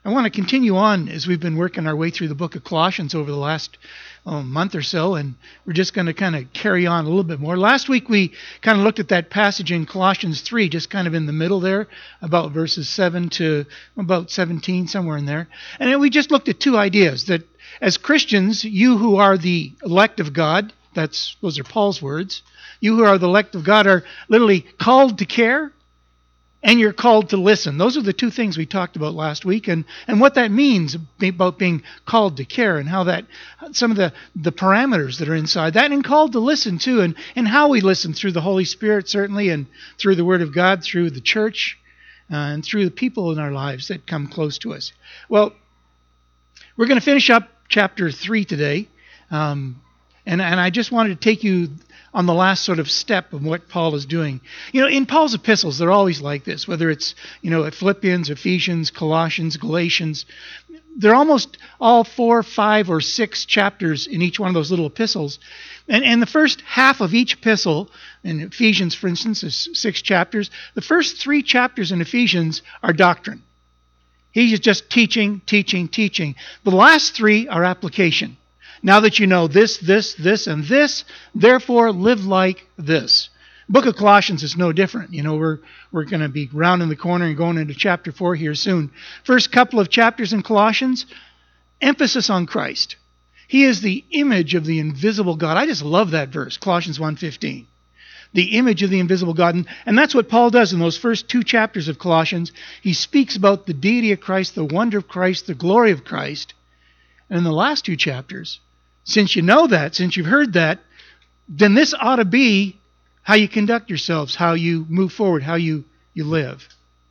I want to continue on as we've been working our way through the book of Colossians over the last month or so, and we're just going to kind of carry on a little bit more. Last week we kind of looked at that passage in Colossians 3, just kind of in the middle there, about verses 7 to about 17, somewhere in there. And then we just looked at two ideas, that as Christians, you who are the elect of God, those are Paul's words, you who are the elect of God are literally called to care, and you're called to listen. Those are the two things we talked about last week, and what that means about being called to care, and how that, some of the parameters that are inside that, and called to listen too, and how we listen through the Holy Spirit, certainly, and through the Word of God, through the church, and through the people in our lives that come close to us. Well, we're going to finish up chapter 3 today, and I just wanted to take you on the last sort of step of what Paul is doing. You know, in Paul's epistles, they're always like this, whether it's, at Philippians, Ephesians, Colossians, Galatians. They're almost all 4, 5, or 6 chapters in each one of those little epistles. And the first half of each epistle, in Ephesians, for instance, is 6 chapters. The first 3 chapters in Ephesians are doctrine. He's just teaching. The last 3 are application. Now that you know this, and this, therefore live like this. The book of Colossians is no different. We're going to be rounding the corner and going into chapter 4 here soon. First couple of chapters in Colossians, emphasis on Christ. He is the image of the invisible God. I just love that verse, Colossians 1:15. The image of the invisible God. And that's what Paul does in those first 2 chapters of Colossians. He speaks about the deity of Christ, the wonder of Christ, the glory of Christ. And in the last 2 chapters, since you know that, since you've heard that, then this ought to be how you conduct yourselves, how you move forward, how you live.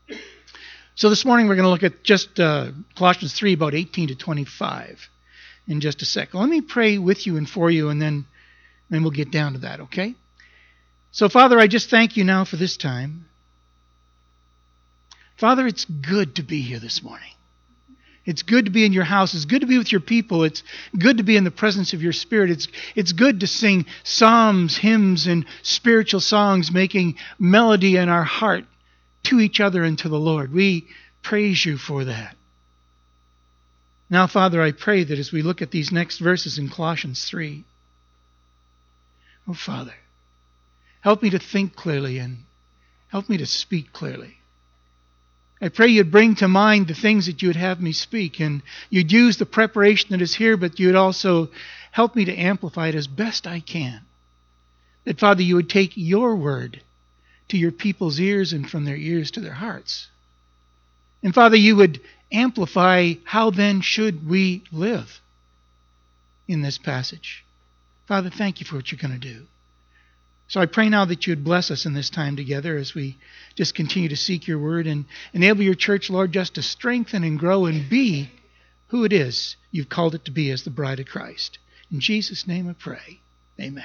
So this morning we're going to look at just Colossians 3, about 18 to 25 in just a second. Let me pray with you and for you, and then we'll get down to that, okay? So, Father, I just thank you now for this time. Father, it's good to be here this morning. It's good to be in your house. It's good to be with your people. It's good to be in the presence of your Spirit. It's good to sing psalms, hymns, and spiritual songs, making melody in our heart to each other and to the Lord. We praise you for that. Now, Father, I pray that as we look at these next verses in Colossians 3, oh, Father, help me to think clearly and help me to speak clearly. I pray you'd bring to mind the things that you would have me speak, and you'd use the preparation that is here, but you'd also help me to amplify it as best I can. That, Father, you would take your word to your people's ears and from their ears to their hearts. And, Father, you would amplify how then should we live in this passage. Father, thank you for what you're going to do. So I pray now that you would bless us in this time together as we just continue to seek your word and enable your church, Lord, just to strengthen and grow and be who it is you've called it to be as the bride of Christ. In Jesus' name I pray. Amen.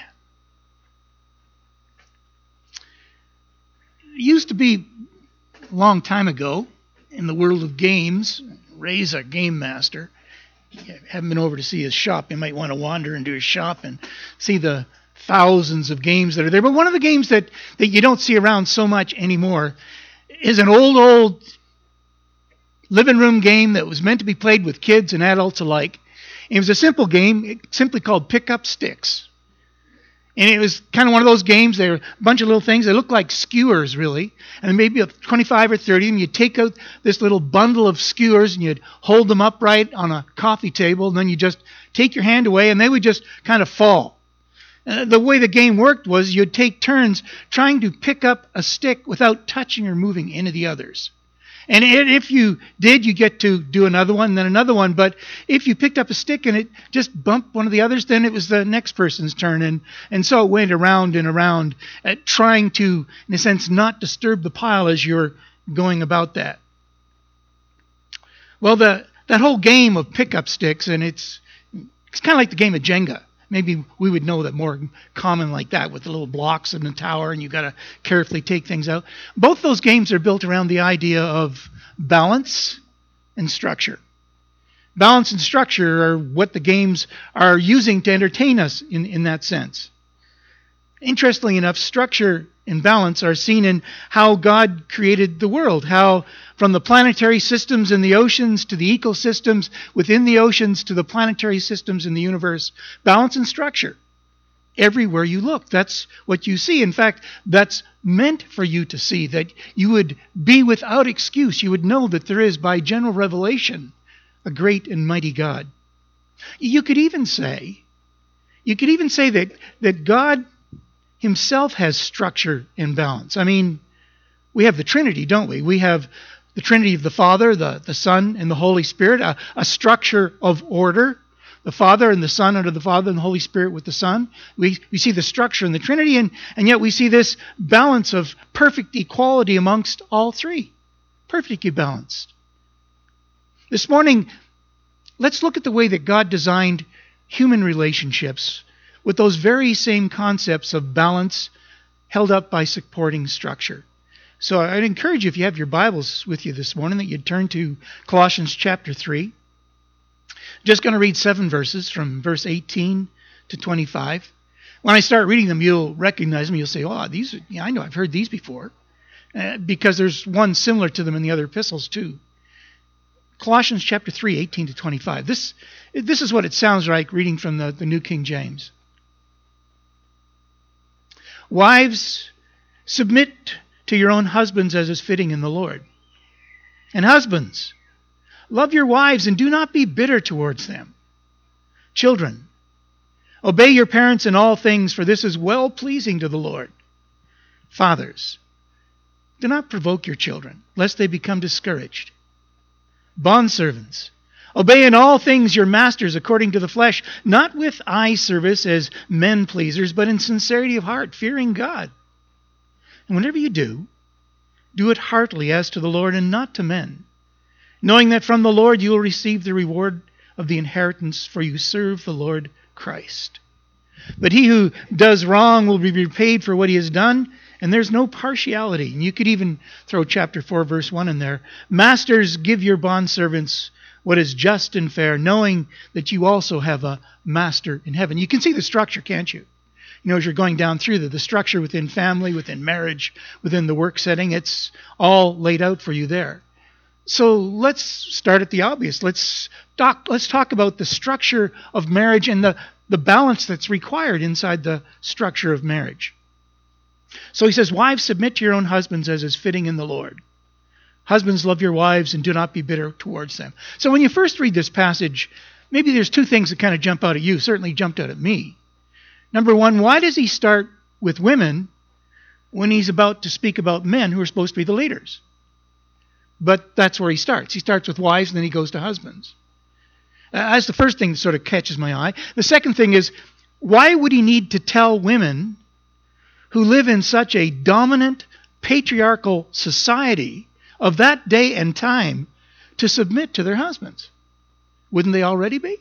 It used to be a long time ago in the world of games. Ray's a game master. If you haven't been over to see his shop, you might want to wander into his shop and see the thousands of games that are there. But one of the games that you don't see around so much anymore is an old living room game that was meant to be played with kids and adults alike. It was a simple game, simply called Pick Up Sticks. And it was kind of one of those games. They were a bunch of little things. They looked like skewers, really. And maybe 25 or 30. And you'd take out this little bundle of skewers and you'd hold them upright on a coffee table. And then you just take your hand away and they would just kind of fall. The way the game worked was you'd take turns trying to pick up a stick without touching or moving any of the others. And if you did, you get to do another one, then another one. But if you picked up a stick and it just bumped one of the others, then it was the next person's turn. And so it went around and around, trying to, in a sense, not disturb the pile as you're going about that. Well, that whole game of pick-up sticks, and it's kind of like the game of Jenga. Maybe we would know that more common like that with the little blocks in the tower and you've got to carefully take things out. Both those games are built around the idea of balance and structure. Balance and structure are what the games are using to entertain us in that sense. Interestingly enough, structure and balance are seen in how God created the world, how from the planetary systems in the oceans to the ecosystems within the oceans to the planetary systems in the universe, balance and structure. Everywhere you look, that's what you see. In fact, that's meant for you to see, that you would be without excuse. You would know that there is, by general revelation, a great and mighty God. You could even say that God himself has structure and balance. I mean, we have the Trinity, don't we? We have the Trinity of the Father, the Son, and the Holy Spirit, a structure of order. The Father and the Son under the Father and the Holy Spirit with the Son. We see the structure in the Trinity, and yet we see this balance of perfect equality amongst all three. Perfectly balanced. This morning, let's look at the way that God designed human relationships with those very same concepts of balance held up by supporting structure. So I'd encourage you, if you have your Bibles with you this morning, that you'd turn to Colossians chapter 3. Just going to read 7 verses from verse 18 to 25. When I start reading them, you'll recognize them. You'll say, oh, I know I've heard these before. Because there's one similar to them in the other epistles too. Colossians chapter 3, 18 to 25. This is what it sounds like reading from the New King James. Wives, submit to your own husbands as is fitting in the Lord. And husbands, love your wives and do not be bitter towards them. Children, obey your parents in all things, for this is well-pleasing to the Lord. Fathers, do not provoke your children, lest they become discouraged. Bondservants, obey in all things your masters according to the flesh, not with eye service as men pleasers, but in sincerity of heart, fearing God. And whenever you do it heartily as to the Lord and not to men, knowing that from the Lord you will receive the reward of the inheritance, for you serve the Lord Christ. But he who does wrong will be repaid for what he has done, and there's no partiality. And you could even throw chapter 4, verse 1 in there. Masters, give your bondservants what is just and fair, knowing that you also have a master in heaven. You can see the structure, can't you? You know, as you're going down through the structure within family, within marriage, within the work setting, it's all laid out for you there. So let's start at the obvious. Let's talk about the structure of marriage and the balance that's required inside the structure of marriage. So he says, wives, submit to your own husbands as is fitting in the Lord. Husbands, love your wives and do not be bitter towards them. So when you first read this passage, maybe there's two things that kind of jump out at you. Certainly jumped out at me. Number one, why does he start with women when he's about to speak about men who are supposed to be the leaders? But that's where he starts. He starts with wives and then he goes to husbands. That's the first thing that sort of catches my eye. The second thing is, why would he need to tell women who live in such a dominant patriarchal society of that day and time to submit to their husbands? Wouldn't they already be?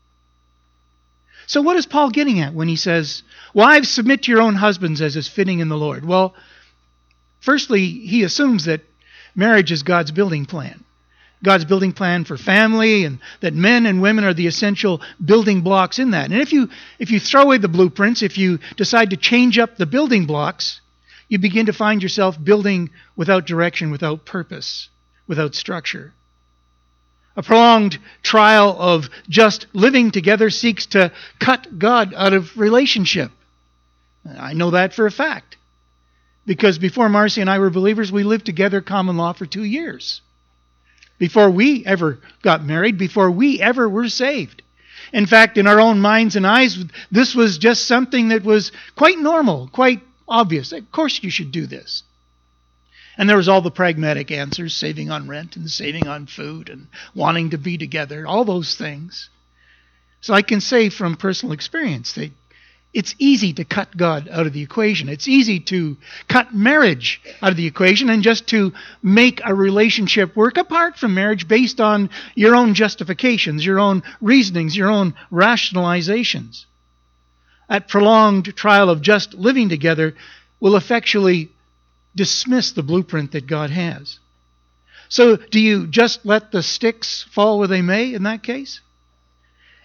So what is Paul getting at when he says, wives, submit to your own husbands as is fitting in the Lord? Well, firstly, he assumes that marriage is God's building plan. God's building plan for family, and that men and women are the essential building blocks in that. And if you throw away the blueprints, if you decide to change up the building blocks, you begin to find yourself building without direction, without purpose, without structure. A prolonged trial of just living together seeks to cut God out of relationship. I know that for a fact. Because before Marcy and I were believers, we lived together common law for 2 years. Before we ever got married, before we ever were saved. In fact, in our own minds and eyes, this was just something that was quite normal, quite obvious. Of course you should do this. And there was all the pragmatic answers, saving on rent and saving on food and wanting to be together, all those things. So I can say from personal experience that it's easy to cut God out of the equation. It's easy to cut marriage out of the equation and just to make a relationship work apart from marriage based on your own justifications, your own reasonings, your own rationalizations. That prolonged trial of just living together will effectually dismiss the blueprint that God has. So do you just let the sticks fall where they may in that case?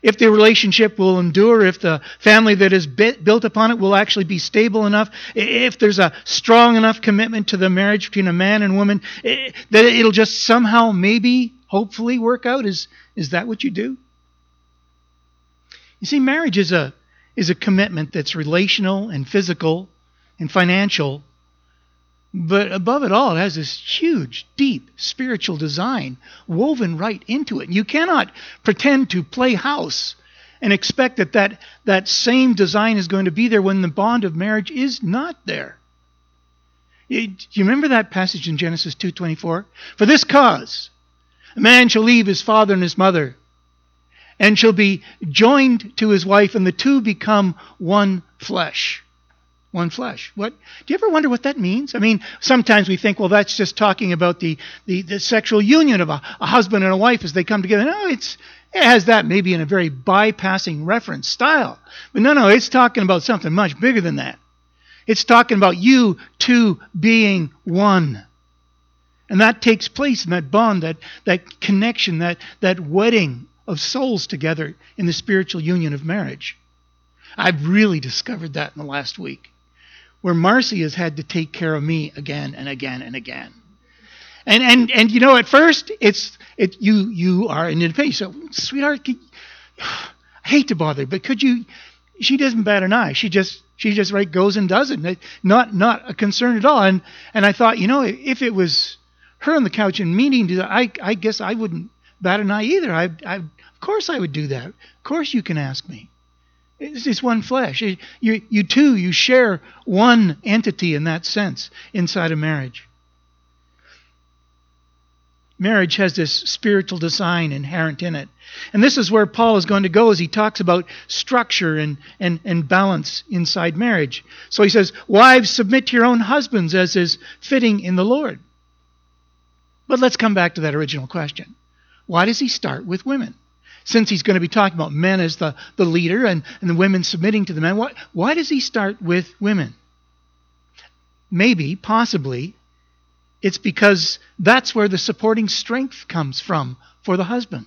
if the relationship will endure, if the family that is built upon it will actually be stable enough, if there's a strong enough commitment to the marriage between a man and woman, that it'll just somehow, maybe, hopefully work out. Is that what you do? You see, marriage is a commitment that's relational and physical and financial, but above it all, it has this huge, deep spiritual design woven right into it. And you cannot pretend to play house and expect that same design is going to be there when the bond of marriage is not there. Do you remember that passage in Genesis 2:24? For this cause, a man shall leave his father and his mother, and shall be joined to his wife, and the two become one flesh. One flesh. What? Do you ever wonder what that means? I mean, sometimes we think, well, that's just talking about the sexual union of a husband and a wife as they come together. No, it has that maybe in a very bypassing reference style. But no, it's talking about something much bigger than that. It's talking about you two being one. And that takes place in that bond, that connection, that wedding of souls together in the spiritual union of marriage. I've really discovered that in the last week, where Marcy has had to take care of me again and again and again. And you know, at first you are an independent. So, sweetheart, I hate to bother, but could you? She doesn't bat an eye. She just right goes and does it. Not a concern at all. And I thought, you know, if it was her on the couch and me needing to do that, I guess I wouldn't bat an eye either. Of course I would do that. Of course you can ask me. It's one flesh. You two, you share one entity in that sense inside of marriage. Marriage has this spiritual design inherent in it. And this is where Paul is going to go as he talks about structure and balance inside marriage. So he says, wives, submit to your own husbands as is fitting in the Lord. But let's come back to that original question. Why does he start with women? Since he's going to be talking about men as the leader and the women submitting to the men, why does he start with women? Maybe, possibly, it's because that's where the supporting strength comes from for the husband.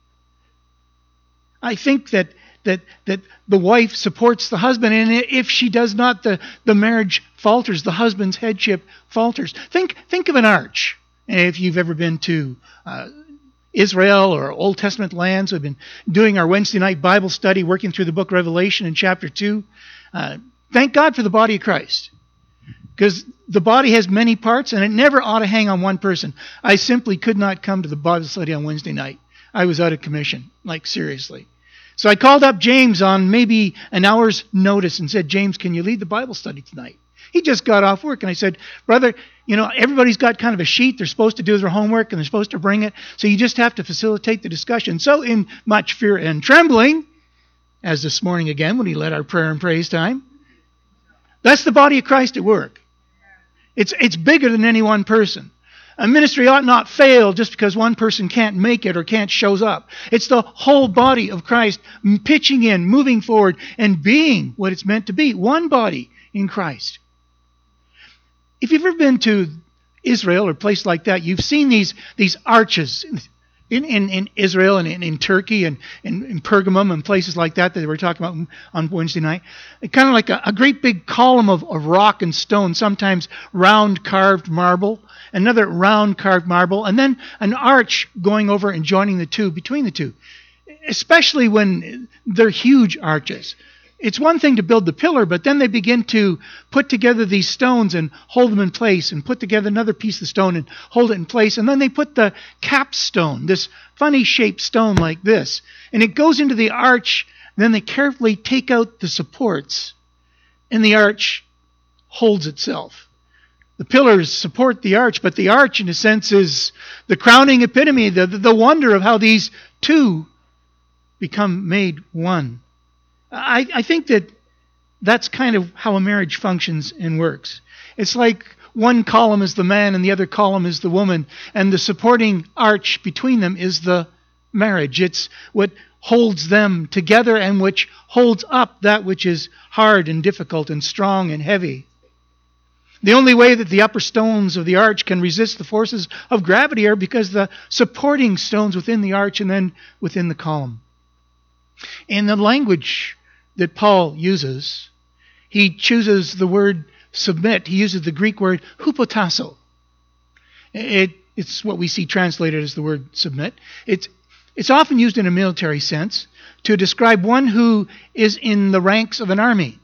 I think that the wife supports the husband, and if she does not, the marriage falters, the husband's headship falters. Think of an arch. If you've ever been to Israel or Old Testament lands, we've been doing our Wednesday night Bible study, working through the book of Revelation in chapter 2. Thank God for the body of Christ, because the body has many parts, and it never ought to hang on one person. I simply could not come to the Bible study on Wednesday night. I was out of commission, like seriously. So I called up James on maybe an hour's notice and said, James, can you lead the Bible study tonight? He just got off work, and I said, brother, you know, everybody's got kind of a sheet they're supposed to do their homework, and they're supposed to bring it, so you just have to facilitate the discussion. So in much fear and trembling, as this morning again when he led our prayer and praise time, that's the body of Christ at work. It's bigger than any one person. A ministry ought not fail just because one person can't make it or can't show up. It's the whole body of Christ pitching in, moving forward, and being what it's meant to be. One body in Christ. If you've ever been to Israel or a place like that, you've seen these arches in Israel and in Turkey and in Pergamum and places like that we were talking about on Wednesday night. Kind of like a great big column of rock and stone, sometimes round carved marble, another round carved marble, and then an arch going over and joining the two, between the two, especially when they're huge arches. It's one thing to build the pillar, but then they begin to put together these stones and hold them in place, and put together another piece of stone and hold it in place. And then they put the capstone, this funny shaped stone like this, and it goes into the arch. Then they carefully take out the supports, and the arch holds itself. The pillars support the arch, but the arch, in a sense, is the crowning epitome, the wonder of how these two become made one. I think that's kind of how a marriage functions and works. It's like one column is the man and the other column is the woman, and the supporting arch between them is the marriage. It's what holds them together and which holds up that which is hard and difficult and strong and heavy. The only way that the upper stones of the arch can resist the forces of gravity are because the supporting stones within the arch and then within the column. In the language that Paul uses, he chooses the word submit. He uses the Greek word hupotasso. It's what we see translated as the word submit. It's often used in a military sense to describe one who is in the ranks of an army.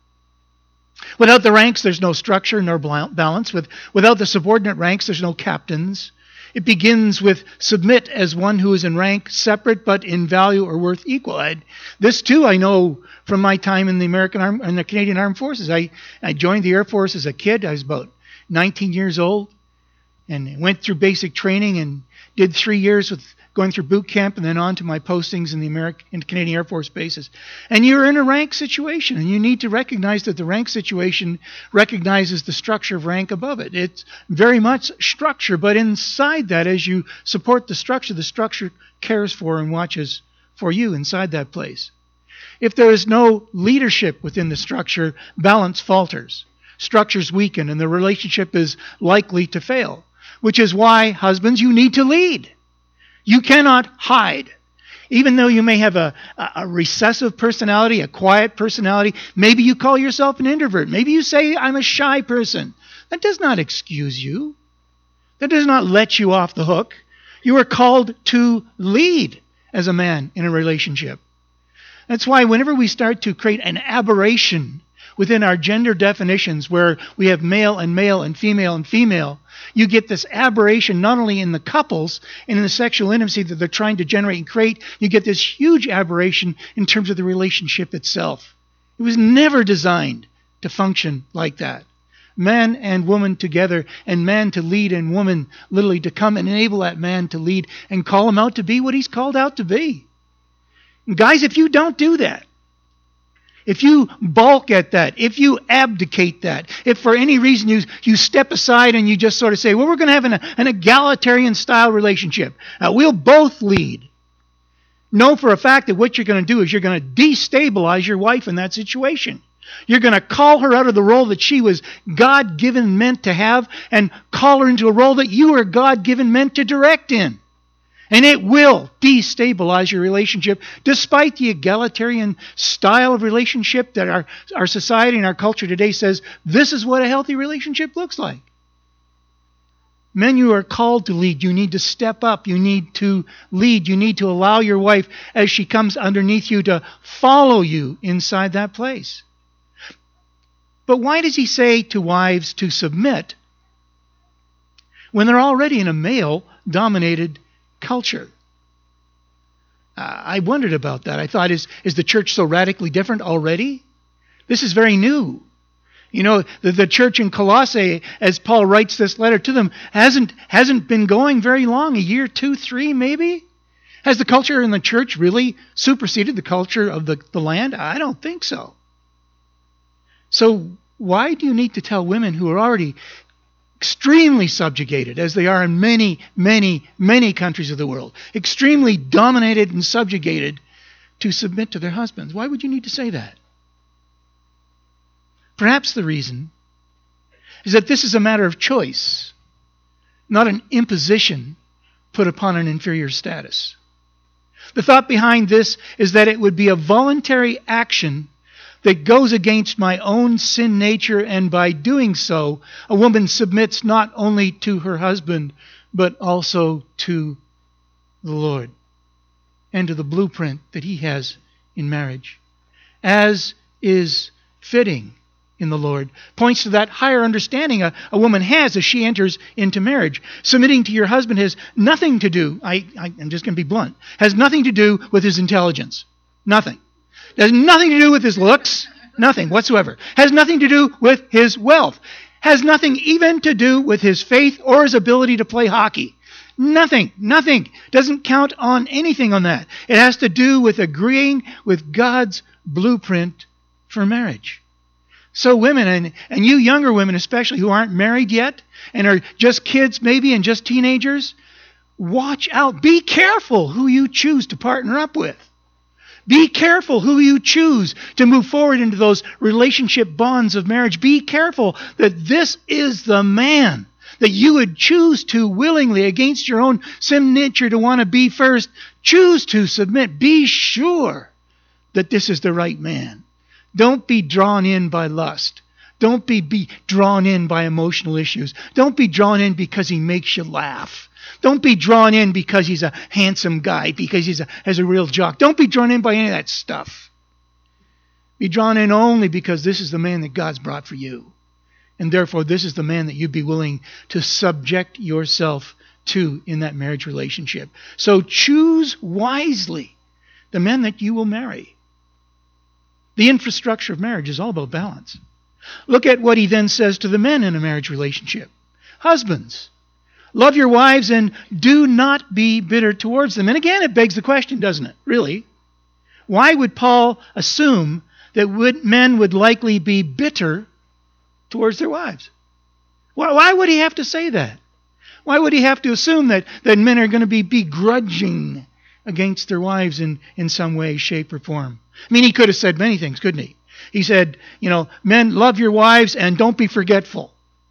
Without the ranks, there's no structure nor balance. Without the subordinate ranks, there's no captains. It begins with submit as one who is in rank separate but in value or worth equal. This too I know from my time in the Canadian Armed Forces. I joined the Air Force as a kid. I was about 19 years old and went through basic training and did 3 years with going through boot camp and then on to my postings in the Canadian Air Force bases. And you're in a rank situation, and you need to recognize that the rank situation recognizes the structure of rank above it. It's very much structure, but inside that, as you support the structure cares for and watches for you inside that place. If there is no leadership within the structure, balance falters. Structures weaken, and the relationship is likely to fail, which is why, husbands, you need to lead. You cannot hide. Even though you may have a recessive personality, a quiet personality, maybe you call yourself an introvert. Maybe you say, I'm a shy person. That does not excuse you. That does not let you off the hook. You are called to lead as a man in a relationship. That's why whenever we start to create an aberration within our gender definitions where we have male and male and female, you get this aberration not only in the couples and in the sexual intimacy that they're trying to generate and create, you get this huge aberration in terms of the relationship itself. It was never designed to function like that. Man and woman together, and man to lead and woman literally to come and enable that man to lead and call him out to be what he's called out to be. And guys, if you don't do that, if you balk at that, if you abdicate that, if for any reason you step aside and you just sort of say, well, we're going to have an egalitarian style relationship. We'll both lead. Know for a fact that what you're going to do is you're going to destabilize your wife in that situation. You're going to call her out of the role that she was God-given meant to have and call her into a role that you are God-given meant to direct in. And it will destabilize your relationship, despite the egalitarian style of relationship that our society and our culture today says this is what a healthy relationship looks like. Men, you are called to lead. You need to step up. You need to lead. You need to allow your wife, as she comes underneath you, to follow you inside that place. But why does he say to wives to submit when they're already in a male-dominated culture? I wondered about that. I thought, is the church so radically different already? This is very new. You know, the church in Colossae, as Paul writes this letter to them, hasn't been going very long, a year, 2, 3 maybe? Has the culture in the church really superseded the culture of the land? I don't think so. So why do you need to tell women who are already extremely subjugated, as they are in many, many, many countries of the world, extremely dominated and subjugated, to submit to their husbands? Why would you need to say that? Perhaps the reason is that this is a matter of choice, not an imposition put upon an inferior status. The thought behind this is that it would be a voluntary action that goes against my own sin nature, and by doing so, a woman submits not only to her husband, but also to the Lord and to the blueprint that he has in marriage, as is fitting in the Lord. Points to that higher understanding a woman has as she enters into marriage. Submitting to your husband has nothing to do, I'm just going to be blunt, has nothing to do with his intelligence. Nothing. It has nothing to do with his looks. Nothing whatsoever. Has nothing to do with his wealth. Has nothing even to do with his faith or his ability to play hockey. Nothing. Doesn't count on anything on that. It has to do with agreeing with God's blueprint for marriage. So women, and you younger women especially who aren't married yet and are just kids maybe and just teenagers, watch out. Be careful who you choose to partner up with. Be careful who you choose to move forward into those relationship bonds of marriage. Be careful that this is the man that you would choose to willingly, against your own sin nature to want to be first, choose to submit. Be sure that this is the right man. Don't be drawn in by lust. Don't be drawn in by emotional issues. Don't be drawn in because he makes you laugh. Don't be drawn in because he's a handsome guy, because has a real jock. Don't be drawn in by any of that stuff. Be drawn in only because this is the man that God's brought for you. And therefore, this is the man that you'd be willing to subject yourself to in that marriage relationship. So choose wisely the men that you will marry. The infrastructure of marriage is all about balance. Look at what he then says to the men in a marriage relationship. Husbands, love your wives and do not be bitter towards them. And again, it begs the question, doesn't it? Really? Why would Paul assume that men would likely be bitter towards their wives? Why would he have to say that? Why would he have to assume that men are going to be begrudging against their wives in some way, shape, or form? I mean, he could have said many things, couldn't he? He said, men, love your wives and don't be forgetful.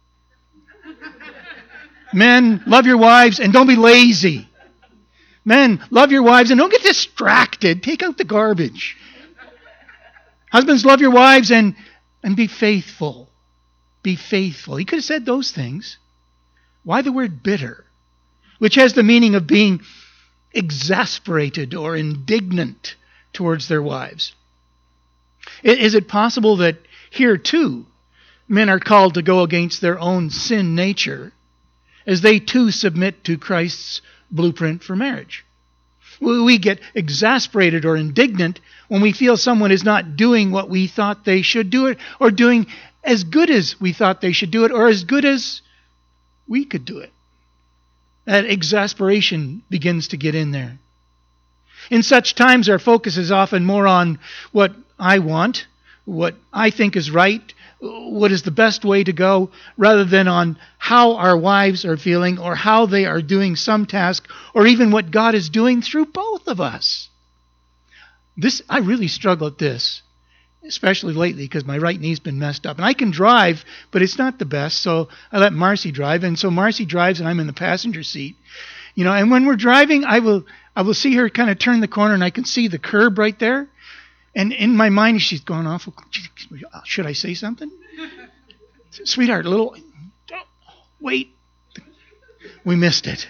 Men, love your wives and don't be lazy. Men, love your wives and don't get distracted. Take out the garbage. Husbands, love your wives and be faithful. Be faithful. He could have said those things. Why the word bitter? Which has the meaning of being exasperated or indignant towards their wives. Is it possible that here too, men are called to go against their own sin nature as they too submit to Christ's blueprint for marriage? We get exasperated or indignant when we feel someone is not doing what we thought they should do it, or doing as good as we thought they should do it, or as good as we could do it. That exasperation begins to get in there. In such times, our focus is often more on what I want, what I think is right, what is the best way to go, rather than on how our wives are feeling or how they are doing some task, or even what God is doing through both of us. I really struggle at this, especially lately because my right knee's been messed up. And I can drive, but it's not the best, so I let Marcy drive. And so Marcy drives and I'm in the passenger seat. And when we're driving, I will see her kind of turn the corner and I can see the curb right there. And in my mind, she's going off. Should I say something? Sweetheart, wait. We missed it.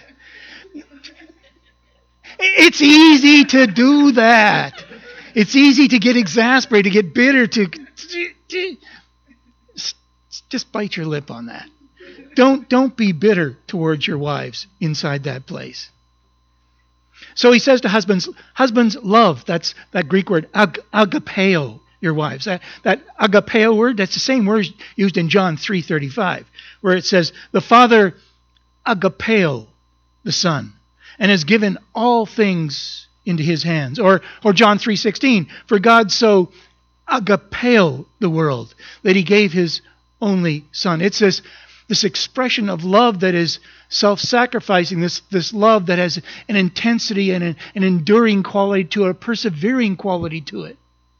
It's easy to do that. It's easy to get exasperated, to get bitter, to just bite your lip on that. Don't be bitter towards your wives inside that place. So he says to husbands, love. That's that Greek word, agapeo, your wives. That agapeo word, that's the same word used in John 3:35, where it says, the Father agapeo the Son, and has given all things into his hands. Or John 3:16, for God so agapeo the world, that he gave his only Son. It's this expression of love that is self-sacrificing, this love that has an intensity and an enduring quality to it, a persevering quality to it.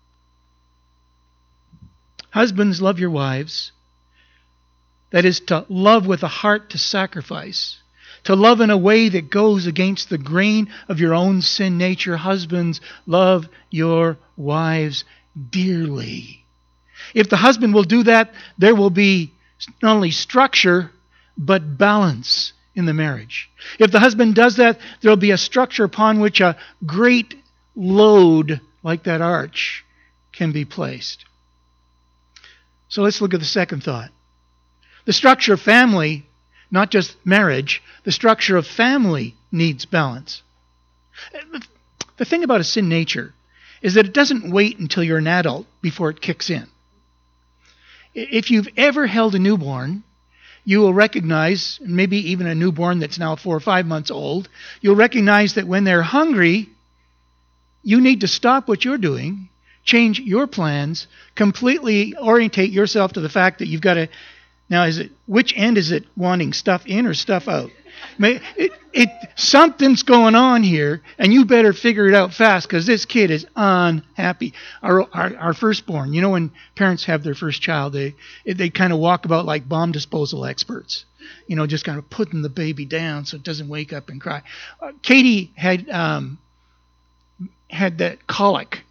Husbands, love your wives. That is to love with a heart to sacrifice. To love in a way that goes against the grain of your own sin nature. Husbands, love your wives dearly. If the husband will do that, there will be not only structure, but balance in the marriage. If the husband does that, there will be a structure upon which a great load, like that arch, can be placed. So let's look at the second thought. The structure of family, not just marriage, the structure of family needs balance. The thing about a sin nature is that it doesn't wait until you're an adult before it kicks in. If you've ever held a newborn, you will recognize, maybe even a newborn that's now 4 or 5 months old, you'll recognize that when they're hungry, you need to stop what you're doing, change your plans, completely orientate yourself to the fact that you've got to, now which end is it wanting, stuff in or stuff out? Something's going on here, and you better figure it out fast because this kid is unhappy. Our firstborn, when parents have their first child, they kind of walk about like bomb disposal experts, just kind of putting the baby down so it doesn't wake up and cry. Katie had that colic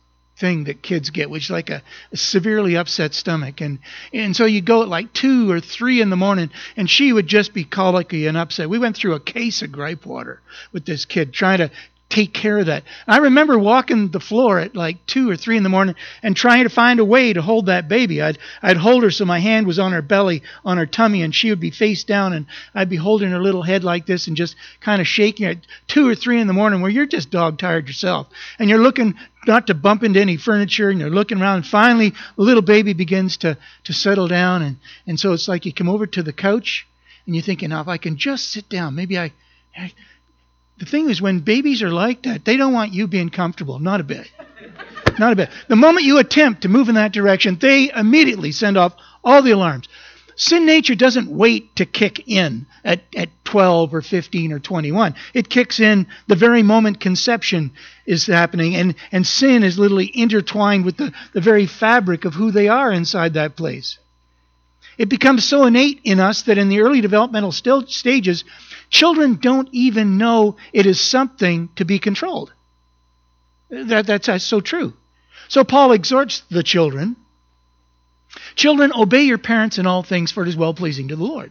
thing that kids get, which is like a severely upset stomach. And so you go at like 2 or 3 in the morning, and she would just be colicky and upset. We went through a case of gripe water with this kid trying to take care of that. I remember walking the floor at like 2 or 3 in the morning and trying to find a way to hold that baby. I'd hold her so my hand was on her belly, on her tummy, and she would be face down, and I'd be holding her little head like this and just kind of shaking her at 2 or 3 in the morning where you're just dog tired yourself. And you're looking not to bump into any furniture, and you're looking around, and finally the little baby begins to settle down, and so it's like you come over to the couch and you're thinking, now if I can just sit down, maybe the thing is, when babies are like that, they don't want you being comfortable. Not a bit. Not a bit. The moment you attempt to move in that direction, they immediately send off all the alarms. Sin nature doesn't wait to kick in at 12 or 15 or 21. It kicks in the very moment conception is happening, and sin is literally intertwined with the very fabric of who they are inside that place. It becomes so innate in us that in the early developmental stages, children don't even know it is something to be controlled. That's so true. So Paul exhorts the children, children, obey your parents in all things, for it is well-pleasing to the Lord.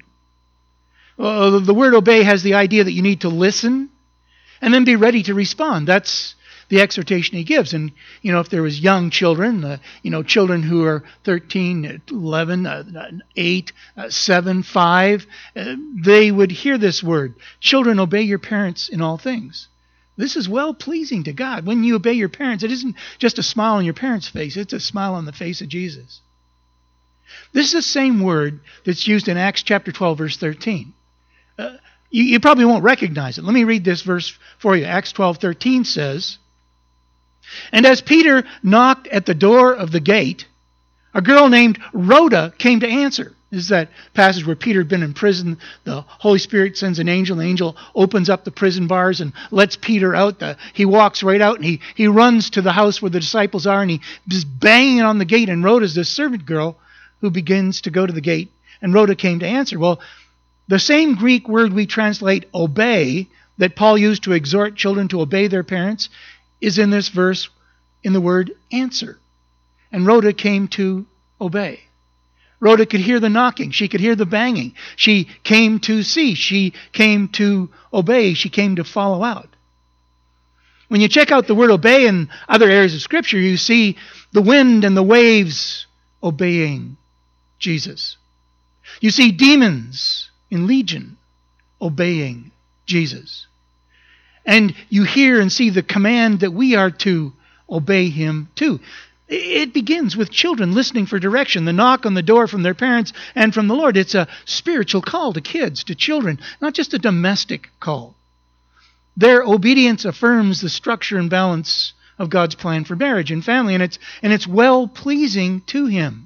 The word obey has the idea that you need to listen and then be ready to respond. That's the exhortation he gives. And, if there was young children, children who are 13, 11, 8, 7, 5, they would hear this word. Children, obey your parents in all things. This is well-pleasing to God. When you obey your parents, it isn't just a smile on your parents' face. It's a smile on the face of Jesus. This is the same word that's used in Acts chapter 12, verse 13. You probably won't recognize it. Let me read this verse for you. Acts 12:13 says, "And as Peter knocked at the door of the gate, a girl named Rhoda came to answer." This is that passage where Peter had been in prison. The Holy Spirit sends an angel. The angel opens up the prison bars and lets Peter out. He walks right out, and he runs to the house where the disciples are, and he's banging on the gate. And Rhoda's this servant girl who begins to go to the gate. And Rhoda came to answer. Well, the same Greek word we translate obey, that Paul used to exhort children to obey their parents, is in this verse in the word answer. And Rhoda came to obey. Rhoda could hear the knocking. She could hear the banging. She came to see. She came to obey. She came to follow out. When you check out the word obey in other areas of Scripture, you see the wind and the waves obeying Jesus. You see demons in Legion obeying Jesus. And you hear and see the command that we are to obey him too. It begins with children listening for direction, the knock on the door from their parents and from the Lord. It's a spiritual call to kids, to children, not just a domestic call. Their obedience affirms the structure and balance of God's plan for marriage and family, and it's well-pleasing to him.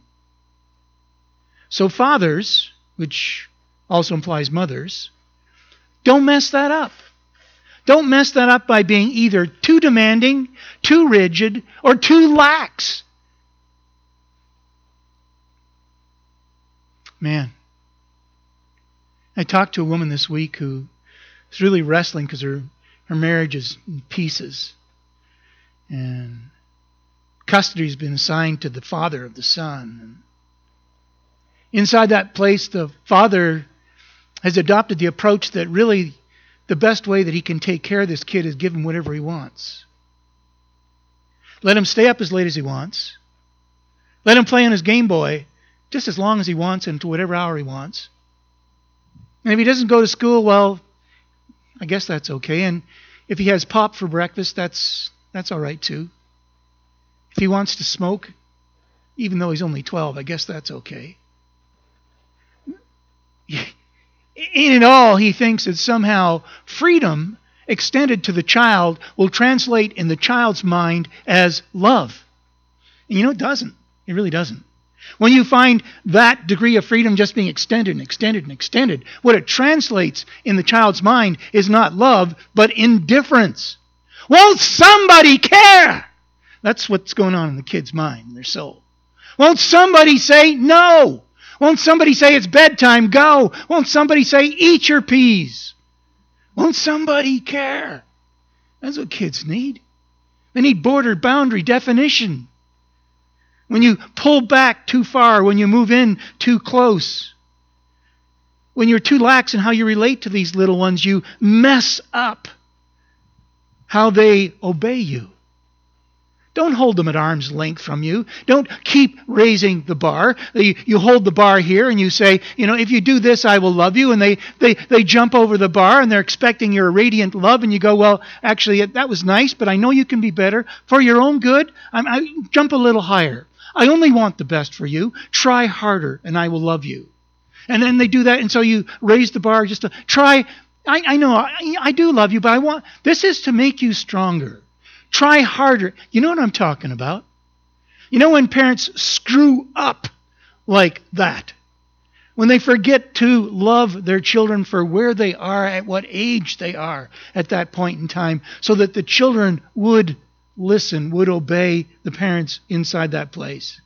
So fathers, which also implies mothers, don't mess that up. Don't mess that up by being either too demanding, too rigid, or too lax. Man, I talked to a woman this week who is really wrestling because her marriage is in pieces. And custody has been assigned to the father of the son. And inside that place, the father has adopted the approach that really the best way that he can take care of this kid is give him whatever he wants. Let him stay up as late as he wants. Let him play on his Game Boy just as long as he wants and to whatever hour he wants. And if he doesn't go to school, well, I guess that's okay. And if he has pop for breakfast, that's all right too. If he wants to smoke, even though he's only 12, I guess that's okay. In it all, he thinks that somehow freedom extended to the child will translate in the child's mind as love. And it doesn't. It really doesn't. When you find that degree of freedom just being extended and extended and extended, what it translates in the child's mind is not love, but indifference. Won't somebody care? That's what's going on in the kid's mind, in their soul. Won't somebody say no? Won't somebody say it's bedtime? Go. Won't somebody say eat your peas? Won't somebody care? That's what kids need. They need border, boundary, definition. when you pull back too far, when you move in too close, when you're too lax in how you relate to these little ones, you mess up how they obey you. Don't hold them at arm's length from you. Don't keep raising the bar. You hold the bar here and you say, if you do this, I will love you. And they jump over the bar and they're expecting your radiant love. And you go, well, actually, that was nice, but I know you can be better. For your own good, I jump a little higher. I only want the best for you. Try harder and I will love you. And then they do that. And so you raise the bar just to try. I know I do love you, but this is to make you stronger. Try harder. You know what I'm talking about? You know when parents screw up like that? When they forget to love their children for where they are, at what age they are at that point in time, so that the children would listen, would obey the parents inside that place.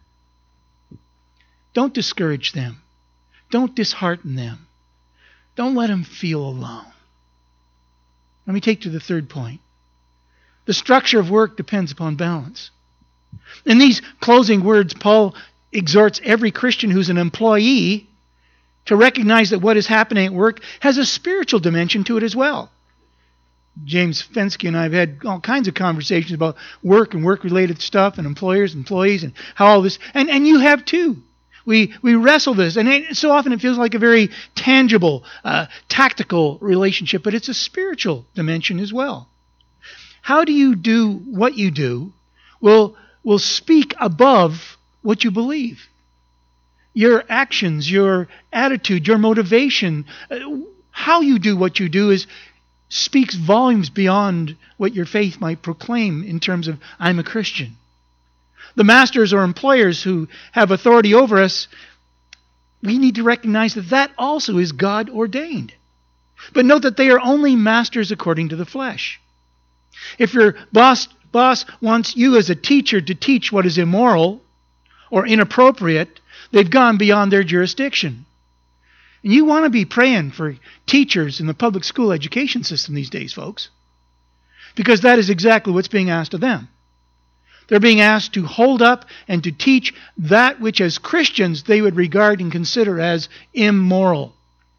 Don't discourage them. Don't dishearten them. Don't let them feel alone. Let me take to the third point. The structure of work depends upon balance. In these closing words, Paul exhorts every Christian who's an employee to recognize that what is happening at work has a spiritual dimension to it as well. James Fensky and I have had all kinds of conversations about work and work-related stuff and employers, employees, and how all this, and you have too. We wrestle this, and so often it feels like a very tangible, tactical relationship, but it's a spiritual dimension as well. How do you do what you do will speak above what you believe. Your actions, your attitude, your motivation, how you do what you do speaks volumes beyond what your faith might proclaim in terms of, I'm a Christian. The masters or employers who have authority over us, we need to recognize that also is God ordained. But note that they are only masters according to the flesh. If your boss wants you as a teacher to teach what is immoral or inappropriate, they've gone beyond their jurisdiction. And you want to be praying for teachers in the public school education system these days, folks, because that is exactly what's being asked of them. They're being asked to hold up and to teach that which as Christians they would regard and consider as immoral.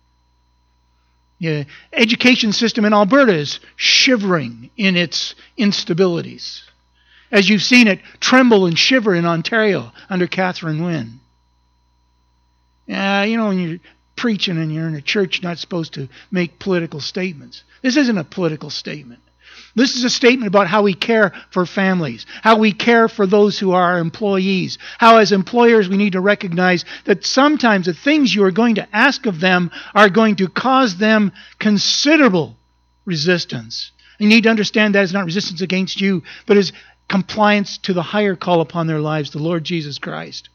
The education system in Alberta is shivering in its instabilities, as you've seen it tremble and shiver in Ontario under Catherine Wynne. When you're preaching and you're in a church, you're not supposed to make political statements. This isn't a political statement. This is a statement about how we care for families, how we care for those who are our employees, how as employers we need to recognize that sometimes the things you are going to ask of them are going to cause them considerable resistance. You need to understand that is not resistance against you, but is compliance to the higher call upon their lives, the Lord Jesus Christ.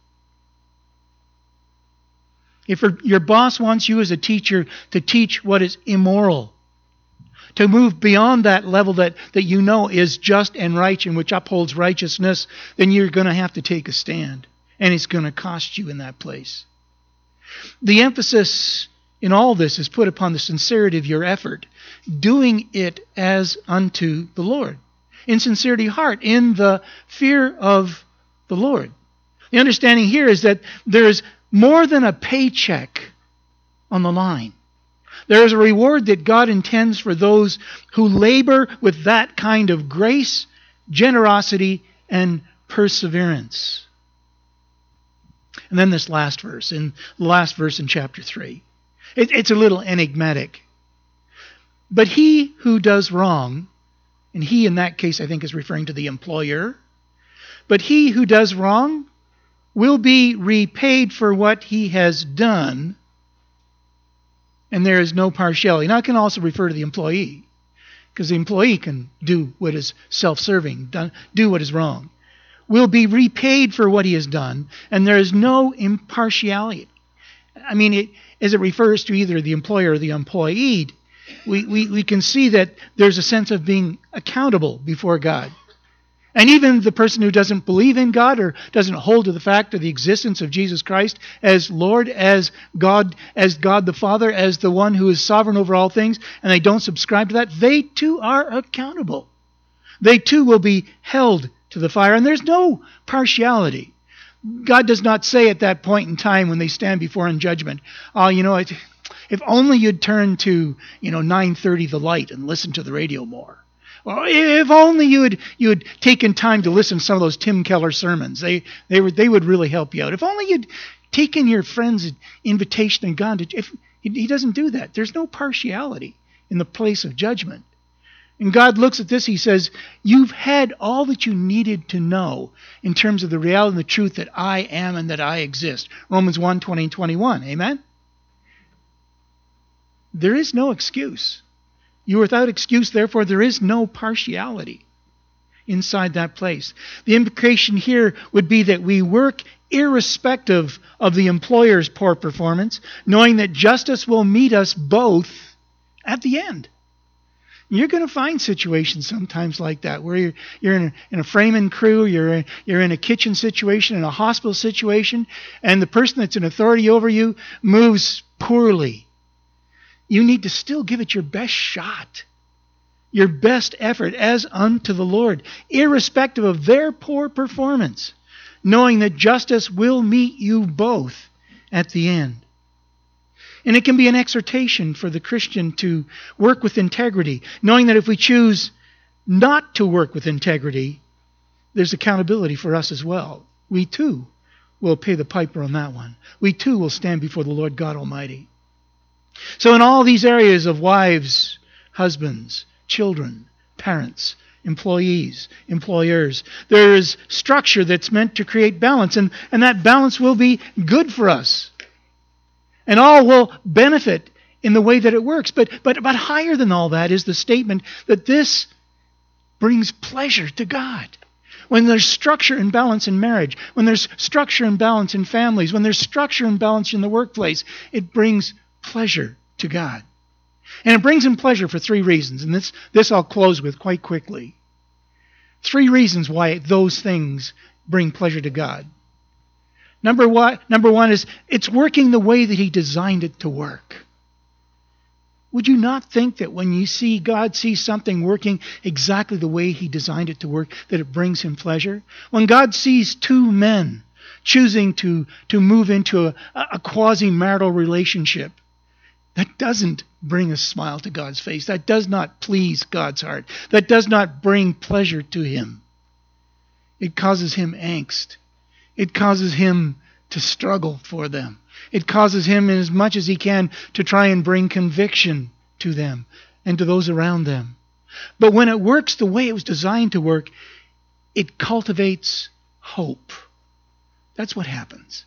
If your boss wants you as a teacher to teach what is immoral, to move beyond that level that you know is just and right and which upholds righteousness, then you're going to have to take a stand. And it's going to cost you in that place. The emphasis in all this is put upon the sincerity of your effort, doing it as unto the Lord. In sincerity of heart, in the fear of the Lord. The understanding here is that there's more than a paycheck on the line. There is a reward that God intends for those who labor with that kind of grace, generosity, and perseverance. And then this last verse, in chapter 3. It's a little enigmatic. But he who does wrong, and he in that case I think is referring to the employer, but he who does wrong will be repaid for what he has done, and there is no partiality. Now, it can also refer to the employee, because the employee can do what is self-serving, do what is wrong. Will be repaid for what he has done, and there is no impartiality. I mean, as it refers to either the employer or the employee, we can see that there's a sense of being accountable before God. And even the person who doesn't believe in God or doesn't hold to the fact of the existence of Jesus Christ as Lord, as God the Father, as the one who is sovereign over all things, and they don't subscribe to that, they too are accountable. They too will be held to the fire, and there's no partiality. God does not say at that point in time when they stand before Him in judgment, oh, if only you'd turn to, 9:30 The Light and listen to the radio more. Or if only you had taken time to listen to some of those Tim Keller sermons. They would really help you out. If only you'd taken your friend's invitation and gone to... He doesn't do that. There's no partiality in the place of judgment. And God looks at this, He says, you've had all that you needed to know in terms of the reality and the truth that I am and that I exist. Romans 1, 20 and 21. Amen? There is no excuse. You are without excuse, therefore there is no partiality inside that place. The implication here would be that we work irrespective of the employer's poor performance, knowing that justice will meet us both at the end. You're going to find situations sometimes like that where you're in a framing crew, you're in a kitchen situation, in a hospital situation, and the person that's in authority over you moves poorly. You need to still give it your best shot, your best effort as unto the Lord, irrespective of their poor performance, knowing that justice will meet you both at the end. And it can be an exhortation for the Christian to work with integrity, knowing that if we choose not to work with integrity, there's accountability for us as well. We too will pay the piper on that one. We too will stand before the Lord God Almighty. So in all these areas of wives, husbands, children, parents, employees, employers, there is structure that's meant to create balance, and that balance will be good for us. And all will benefit in the way that it works. But higher than all that is the statement that this brings pleasure to God. When there's structure and balance in marriage, when there's structure and balance in families, when there's structure and balance in the workplace, it brings pleasure to God. And it brings Him pleasure for three reasons. And this I'll close with quite quickly. Three reasons why those things bring pleasure to God. Number one is it's working the way that He designed it to work. Would you not think that when you see God sees something working exactly the way He designed it to work, that it brings Him pleasure? When God sees two men choosing to move into a quasi-marital relationship, that doesn't bring a smile to God's face. That does not please God's heart. That does not bring pleasure to Him. It causes Him angst. It causes Him to struggle for them. It causes Him, as much as He can, to try and bring conviction to them and to those around them. But when it works the way it was designed to work, it cultivates hope. That's what happens.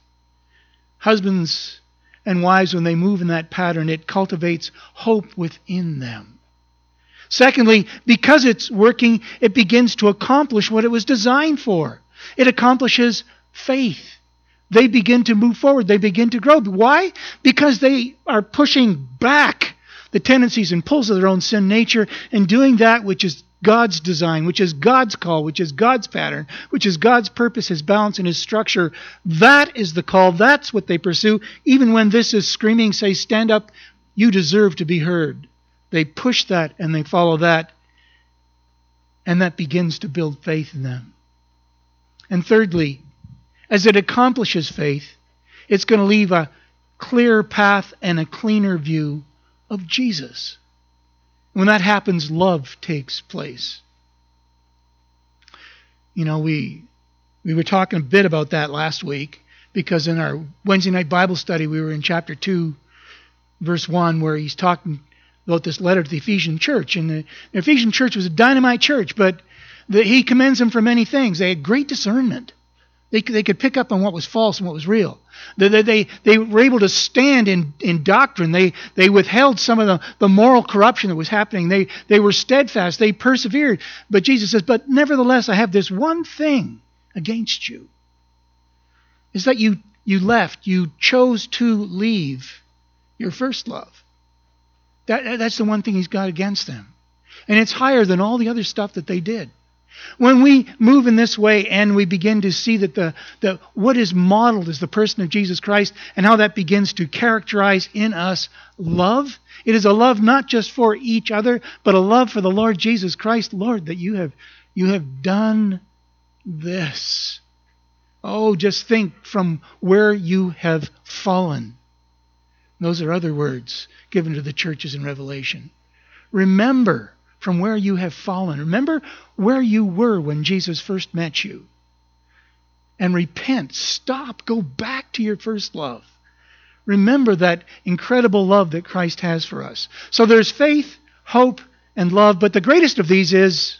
Husbands and wives, when they move in that pattern, it cultivates hope within them. Secondly, because it's working, it begins to accomplish what it was designed for. It accomplishes faith. They begin to move forward. They begin to grow. Why? Because they are pushing back the tendencies and pulls of their own sin nature and doing that which is God's design, which is God's call, which is God's pattern, which is God's purpose, His balance, and His structure. That is the call. That's what they pursue. Even when this is screaming, say, stand up, you deserve to be heard. They push that and they follow that. And that begins to build faith in them. And thirdly, as it accomplishes faith, it's going to leave a clearer path and a cleaner view of Jesus. When that happens, love takes place. We were talking a bit about that last week, because in our Wednesday night Bible study, we were in chapter 2, verse 1, where he's talking about this letter to the Ephesian church. And the Ephesian church was a dynamite church, but he commends them for many things. They had great discernment. They could pick up on what was false and what was real. They were able to stand in doctrine. They withheld some of the moral corruption that was happening. They were steadfast. They persevered. But Jesus says, but nevertheless, I have this one thing against you. Is that you left. You chose to leave your first love. That's the one thing He's got against them. And it's higher than all the other stuff that they did. When we move in this way and we begin to see that what is modeled is the person of Jesus Christ and how that begins to characterize in us love, it is a love not just for each other, but a love for the Lord Jesus Christ. Lord, that you have done this. Oh, just think from where you have fallen. Those are other words given to the churches in Revelation. Remember from where you have fallen. Remember where you were when Jesus first met you. And repent. Stop. Go back to your first love. Remember that incredible love that Christ has for us. So there's faith, hope, and love. But the greatest of these is,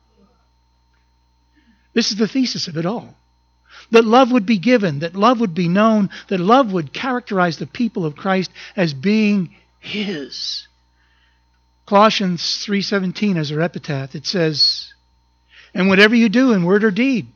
this is the thesis of it all. That love would be given, that love would be known, that love would characterize the people of Christ as being His. Colossians 3:17 as our epitaph, it says, and whatever you do in word or deed,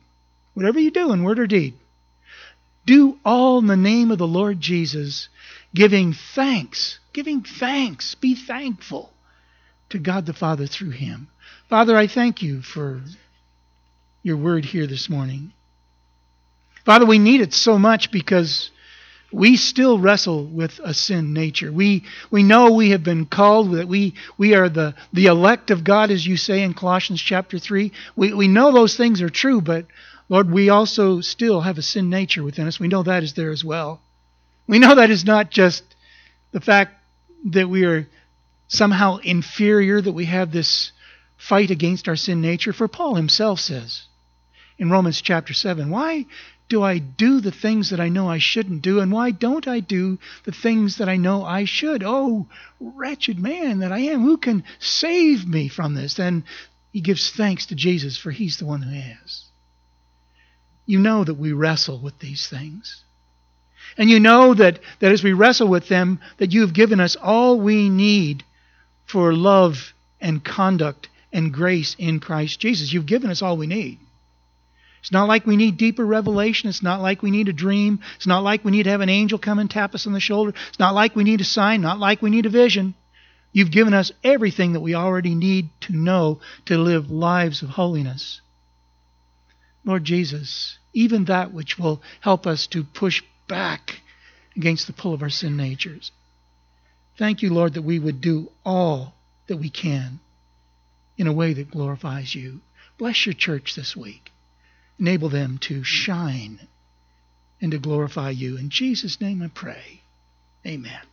do all in the name of the Lord Jesus, giving thanks, be thankful to God the Father through Him. Father, I thank you for your word here this morning. Father, we need it so much because we still wrestle with a sin nature. We know we have been called, that we are the elect of God, as you say in Colossians chapter 3. We know those things are true, but Lord, we also still have a sin nature within us. We know that is there as well. We know that is not just the fact that we are somehow inferior, that we have this fight against our sin nature. For Paul himself says in Romans chapter 7, why do I do the things that I know I shouldn't do, and why don't I do the things that I know I should? Oh, wretched man that I am, who can save me from this? Then he gives thanks to Jesus, for He's the one who has. You know that we wrestle with these things. And you know that as we wrestle with them, that you have given us all we need for love and conduct and grace in Christ Jesus. You've given us all we need. It's not like we need deeper revelation. It's not like we need a dream. It's not like we need to have an angel come and tap us on the shoulder. It's not like we need a sign, not like we need a vision. You've given us everything that we already need to know to live lives of holiness. Lord Jesus, even that which will help us to push back against the pull of our sin natures. Thank you, Lord, that we would do all that we can in a way that glorifies you. Bless your church this week. Enable them to shine and to glorify you. In Jesus' name I pray. Amen.